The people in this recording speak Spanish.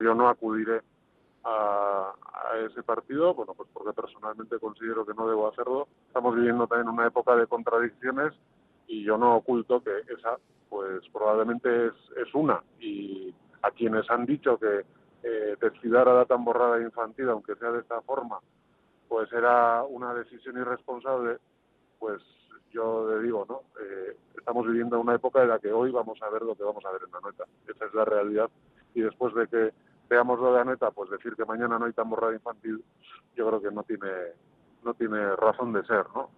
Yo no acudiré a ese partido, bueno, pues porque personalmente considero que no debo hacerlo. Estamos viviendo también una época de contradicciones y yo no oculto que esa, pues probablemente es una. Y a quienes han dicho que desfilar a la tamborrada infantil, aunque sea de esta forma, pues era una decisión irresponsable, pues yo le digo, ¿no? Estamos viviendo una época en la que hoy vamos a ver lo que vamos a ver en la Anoeta. Esa es la realidad. Y después de que veamos lo de Anoeta, pues decir que mañana no hay tamborrada infantil, yo creo que no tiene razón de ser, ¿no?